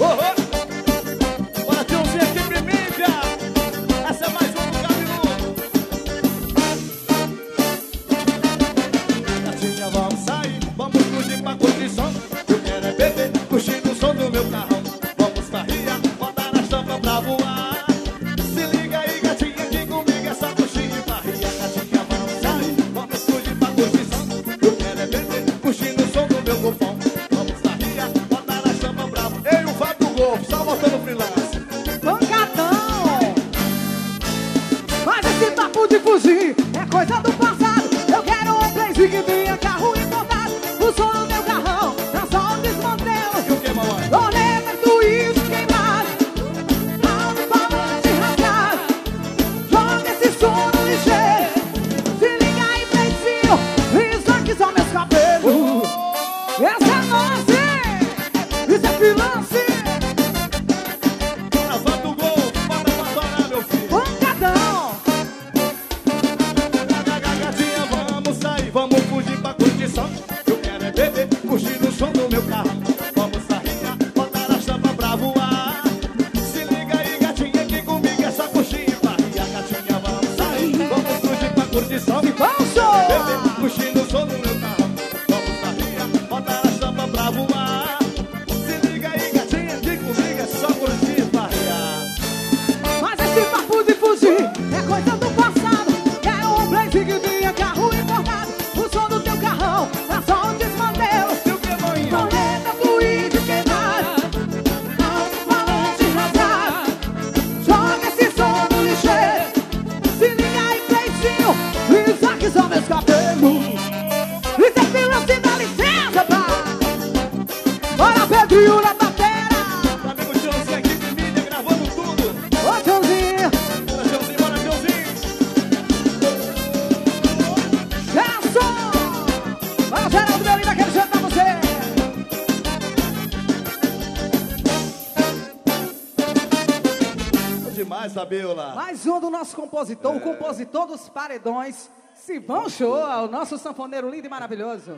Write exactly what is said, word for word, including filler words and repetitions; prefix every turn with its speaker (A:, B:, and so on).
A: Bora, tiozinho, equipe mídia. Essa é mais uma do Cabeludo. Gatinha, vamos sair, vamos fugir pra curtição. Eu quero é beber, curtindo o som do meu carrão. Vamos farria, botar a tampa pra voar. Se liga aí, gatinha, que comigo é só curtir e farria. Gatinha, vamos sair, vamos fugir pra curtição. Eu quero é beber, curtindo o som do meu golfão. Vamos farria, botar a tampa pra voar. Ei, o Fábio do Golfo, só botando freelance.
B: Pancadão! Mas esse papo de fugir é coisa do passado. Eu quero um blaze que tenha carro importado. O som do meu carrão tá só desmantelo.
A: E o que, mamãe?
B: Roleta, twist, queimado. Alto-falante rasgado. Joga esse som no lixeiro. Se liga aí, blazinho. Isso aqui são meus cabelos. Essa é nossa, isso é freelance.
A: Bora, Fábio do Golfo, bota pra torar, meu filho.
B: Pancadão!
A: Gatinha, vamos sair, vamos fugir pra curtição. Eu quero é beber, curtindo o som do meu carro. Vamos sair, botar a chapa pra voar. Se liga aí, gatinha, que comigo é só curtir e farria. Gatinha, vamos sair, vamos fugir pra curtição.
B: Vamos,
A: Beber, curtindo o som do meu carro. Vamos sair, botar a chapa pra voar. Se liga aí, gatinha, que comigo é só curtir e farria.
B: mas esse papo de fugir é coisa do passado. Quero um blaze que tenha carro importado. O som do teu carrão tá só um desmantelo.
A: E o que, mãe?
B: Roleta, fluido, queimado. Alto-falante rasgado. Joga esse som no lixeiro. Se liga aí, blazinho. Isso aqui são meus cabelos. Isso é freelance, dá licença, pá. Bora, Pedrinho na batera.
A: Amigo Tiozinho, equipe mídia, gravando tudo.
B: Ô, tiozinho.
A: Bora, Tiozinho, bora, Tiozinho.
B: Gerson! Vai, Geraldo, meu lindo, aquele jeito pra você!
A: É demais, Fabiola.
B: Mais um do nosso compositor, o compositor dos paredões, Sivão Show, o nosso sanfoneiro lindo e maravilhoso.